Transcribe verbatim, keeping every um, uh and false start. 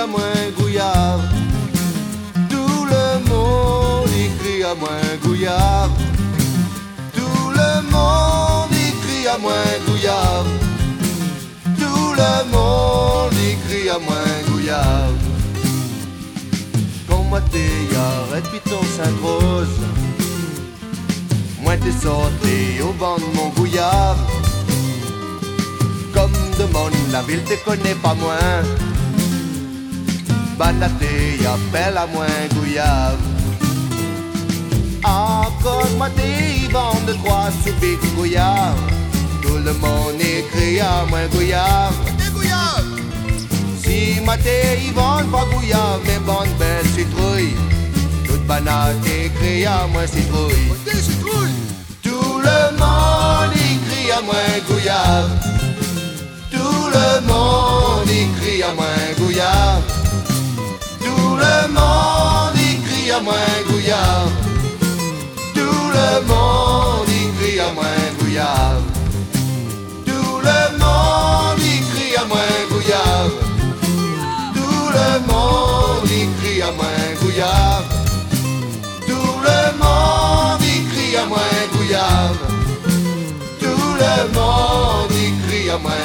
à moi Gouillard. Tout le monde y crie à moi Gouillard. Tout le monde y crie à moi Gouillard. Tout le monde y crie à moi Gouillard. Quand moi t'es arrête Piton Sainte-Rose, moi t'es sorti au vent de mon Gouillard. Comme demande la ville te connaît pas moins. Banaté appelle à moi Gouillard. Encore moi t'es vent de trois sous Big Gouillard. Tout le monde écrit à moi Gouillard. Si maté ils vendent pas Gouillard, mais bonne belle citrouille. Toute banane écrit à moi citrouille. Tout le monde écrit à moi Gouillard. Tout le monde écrit à moi Gouillard. Tout le monde écrit à moi Gouillard. Tout le monde écrit à moi Gouillard. Tout le monde écrit à moi Gouillard. Tout le monde écrit à moi Gouillard. Tout le monde écrit à moi Gouillard. Tout le monde écrit à moi